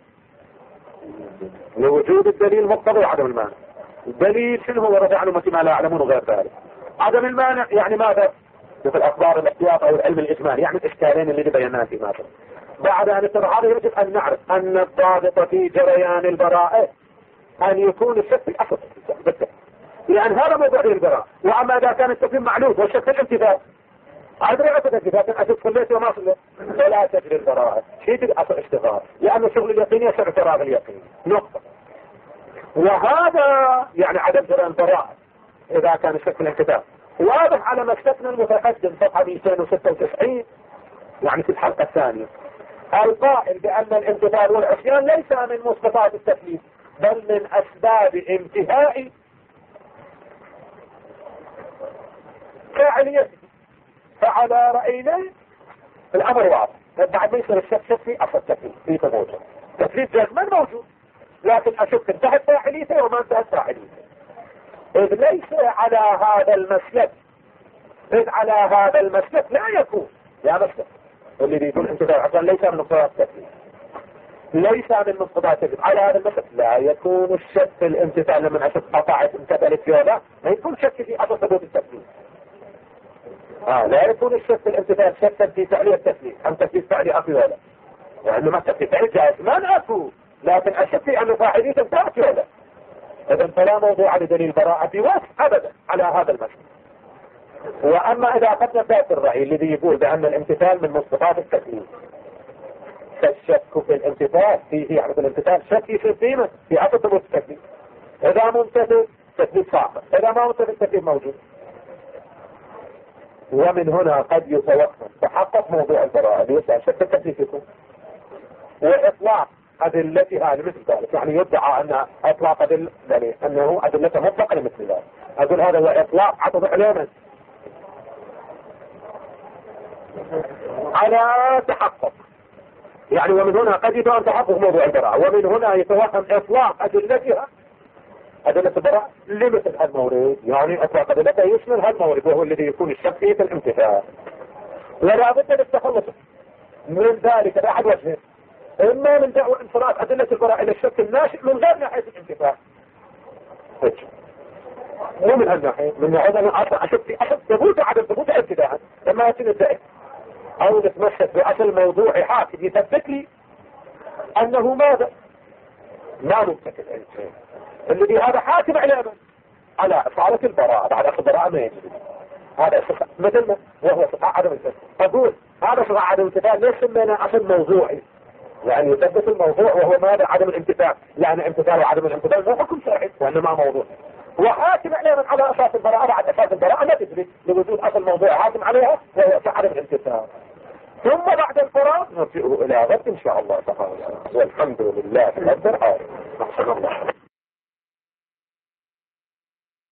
لوجود الدليل مقتضى وعدم المانع. الدليل شنو هو؟ رفع عن أمتي ما لا يعلمون وغير ذلك. عدم المانع يعني ماذا؟ مثل اخبار الاحتياط او العلم الاجمالي، يعني الاشكالين اللي بيناها في ماذا. بعد ان اتبع هذا يجب ان نعرف ان الضابط في جريان البراءة ان يكون الشك في الاصل بالتالي، لان هذا موضوع البراءة. واما اذا كان التكوين معلوم والشك في الامتثال، ادري عدد اذا كان اشك صليت وما صليت فلا تجري البراءة، شيء الاصل اشتغال، لان شغل اليقين يسع فراغ اليقين نقطة. وهذا يعني عدم جريان البراءة اذا كان الشك في الامتثال واضح على مسلكنا المتقدم صفحة مئتين وستة وتسعين، يعني في الحلقة الثانية، القائل بأن الامتثال والعصيان ليس من مسقطات التكليف بل من أسباب انتهاء فاعليته. فعلى رأينا الأمر واضح، بعد ما يصير الشك شك في أصل التكليف في موجود تكليف جزما موجود، لكن أشك انتهت فاعليته وما انتهت فاعليته، إذ ليس على هذا المسلك إذ على هذا المسلك لا يكون يا مسلك اللي يقول انتفاع عقل ليس من مقتضى التكليف، ليس من مقتضى التكليف. على هذا المسلك لا يكون الشك في الامتثال لمن أشك قطعت امتثلت ولا ما يكون شك في أصل ثبوت التكليف. آه لا يكون الشك في الامتثال شكا في فعلية التكليف أم تكليف فعلي أقوى ولا، يعني ما التكليف فعلي جائز ما نأكو، لكن أشك في أن فاعلية انتهت ولا. إذن فلا موضوع لدليل براءة بواسع أبدا على هذا المسلك. واما اذا اخذنا ذات الرأي الذي يقول بان الامتثال من مسقطات التكليف، فالشك في الامتثال فيه يعني في الامتثال شك يصير فيه في اصل ثبوت التكليف. اذا ممتثل تكليف ساقط، اذا ما ممتثل التكليف موجود. ومن هنا قد يتوقف تحقق موضوع البراءة ليسأل شك التكليف يكون واطلاق ادلتها لمثل ذلك، يعني يدعى ان اطلاق ادل يعني انه ادلته مطلقه لمثل ذلك. اقول هذا هو اطلاق عطف علما على تحقق، يعني ومن هنا قد يكون تحقق موضوع البراءة، ومن هنا يتوهم اطلاق ادلتها ادلة البراءة لمثل هالمورد، يعني اطلاق ادلتها يشمل هالمورد وهو الذي يكون الشك فيه في الامتثال. ولا بد من التخلص من ذلك باحد وجهين، اما من دعوى انصراف ادلة البراءة الى الشك الناشئ من غير ناحية الامتثال، مو من هالناحية، من ناحية انا اشك في اصل ثبوت عدم ثبوت ابتداء لما يتم الدعي او نتمسك باصل موضوعي حاكم يثبت لي انه ماذا ما ممتثل الذي هذا حاكم على من على اصالة البراءة. بعد اصل البراءة ما يجب هذا مثل ما وهو صفاء عدم الامتثال. اقول هذا صفاء عدم الامتثال ليس سمينا اصل موضوعي، يعني يثبت الموضوع وهو ماذا عدم الامتثال، لان الامتثال وعدم الامتثال مو حكم شرعي وانما موضوع، وحاكم عليها على اساس البراءة. بعد اساس البراءة ما تدري لوجود اصل موضوع حاكم عليها وهو عدم الامتثال. ثم بعد الفراغ نرجعه الى غد ان شاء الله تعالى، والحمد لله رب العالمين.